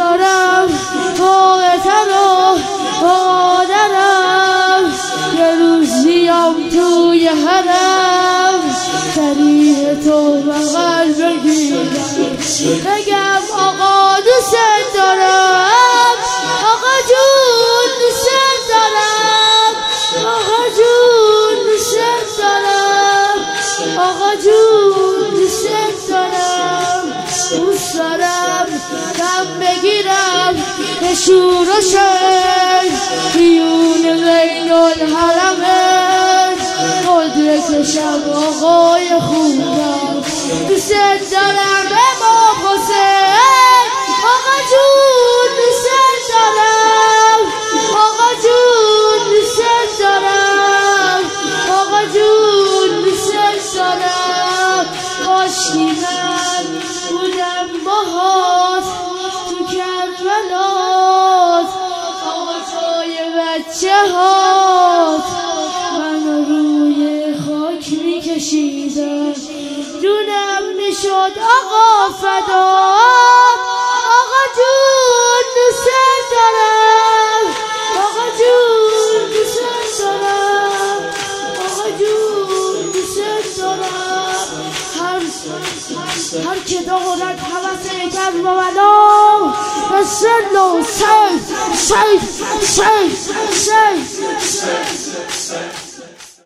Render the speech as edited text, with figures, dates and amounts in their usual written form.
دارم فوقتر و مادرم یه روزیم توی حرم طریق تو بغل بگیرم بگم آقا دوست دارم آقا جون دوست دارم آقا جون دوست دارم آقا جون دوست دارم دوست دارم دم بگیرم به شور و شر بیون بین الحرمین قدرتشم آقای خوبم دوست دارم امام حسین آقا جون دوست دارم آقا جون دوست دارم آقا جون دوست دارم کاشکی من بودم باهات تو کربلات آقا جای بچه هات من روی خاک میکشیدم جونم میشد آقا فدا آقا جون دوست دارم آقا جون دوست دارم آقا جون دوست دارم هر که دارد حوث کربلا رسل و سیف